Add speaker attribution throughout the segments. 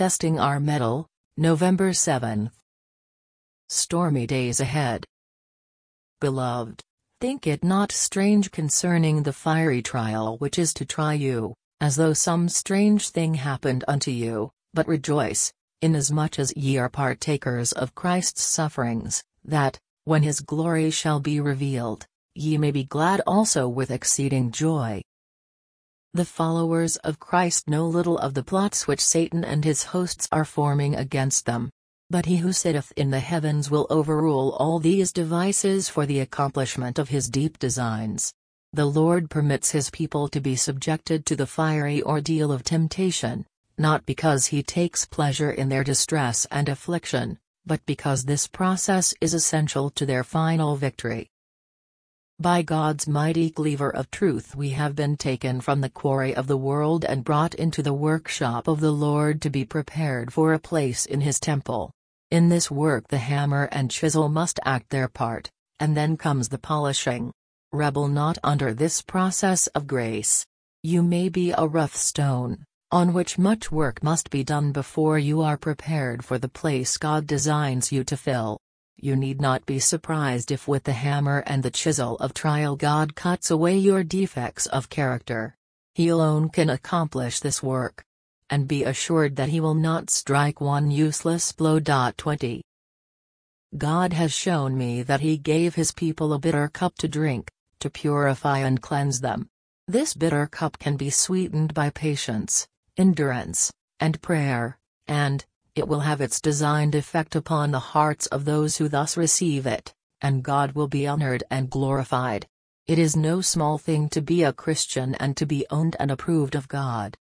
Speaker 1: Testing our mettle, November 7th. Stormy days ahead. Beloved, think it not strange concerning the fiery trial which is to try you, as though some strange thing happened unto you, but rejoice, inasmuch as ye are partakers of Christ's sufferings, that, when his glory shall be revealed, ye may be glad also with exceeding joy. The followers of Christ know little of the plots which Satan and his hosts are forming against them. But he who sitteth in the heavens will overrule all these devices for the accomplishment of his deep designs. The Lord permits his people to be subjected to the fiery ordeal of temptation, not because he takes pleasure in their distress and affliction, but because this process is essential to their final victory. By God's mighty cleaver of truth we have been taken from the quarry of the world and brought into the workshop of the Lord to be prepared for a place in his temple. In this work the hammer and chisel must act their part, and then comes the polishing. Rebel not under this process of grace. You may be a rough stone, on which much work must be done before you are prepared for the place God designs you to fill. You need not be surprised if with the hammer and the chisel of trial God cuts away your defects of character. He alone can accomplish this work. And be assured that he will not strike one useless blow. 20. God has shown me that he gave his people a bitter cup to drink, to purify and cleanse them. This bitter cup can be sweetened by patience, endurance, and prayer, and it will have its designed effect upon the hearts of those who thus receive it, and God will be honored and glorified. It is no small thing to be a Christian and to be owned and approved of God.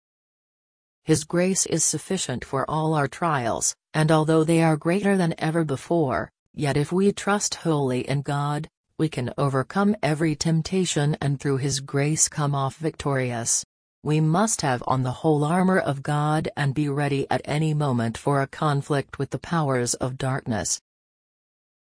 Speaker 1: His grace is sufficient for all our trials, and although they are greater than ever before, yet if we trust wholly in God, we can overcome every temptation and through his grace come off victorious. We must have on the whole armor of God and be ready at any moment for a conflict with the powers of darkness.